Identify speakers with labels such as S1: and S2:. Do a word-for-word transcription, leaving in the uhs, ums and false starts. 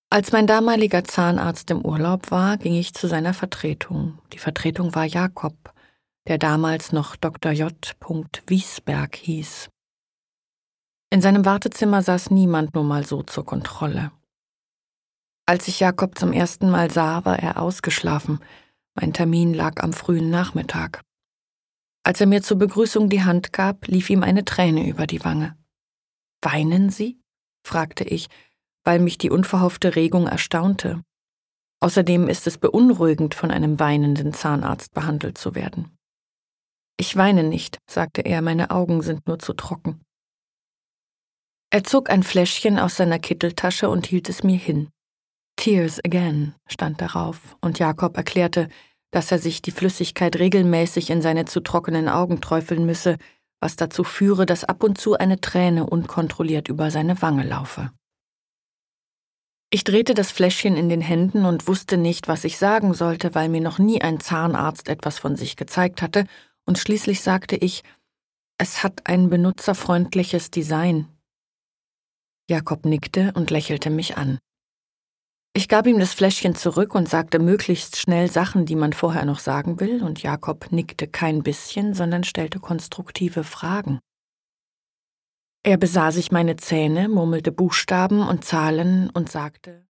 S1: Als mein damaliger Zahnarzt im Urlaub war, ging ich zu seiner Vertretung. Die Vertretung war Jakob, der damals noch Doktor J. Wiesberg hieß. In seinem Wartezimmer saß niemand nur mal so zur Kontrolle. Als ich Jakob zum ersten Mal sah, war er ausgeschlafen. Mein Termin lag am frühen Nachmittag. Als er mir zur Begrüßung die Hand gab, lief ihm eine Träne über die Wange. »Weinen Sie?« fragte ich, weil mich die unverhoffte Regung erstaunte. Außerdem ist es beunruhigend, von einem weinenden Zahnarzt behandelt zu werden. »Ich weine nicht«, sagte er, »meine Augen sind nur zu trocken.« Er zog ein Fläschchen aus seiner Kitteltasche und hielt es mir hin. »Tears again« stand darauf, und Jakob erklärte, dass er sich die Flüssigkeit regelmäßig in seine zu trockenen Augen träufeln müsse, was dazu führe, dass ab und zu eine Träne unkontrolliert über seine Wange laufe. Ich drehte das Fläschchen in den Händen und wusste nicht, was ich sagen sollte, weil mir noch nie ein Zahnarzt etwas von sich gezeigt hatte, und schließlich sagte ich, »Es hat ein benutzerfreundliches Design.« Jakob nickte und lächelte mich an. Ich gab ihm das Fläschchen zurück und sagte möglichst schnell Sachen, die man vorher noch sagen will, und Jakob nickte kein bisschen, sondern stellte konstruktive Fragen. Er besah sich meine Zähne, murmelte Buchstaben und Zahlen und sagte,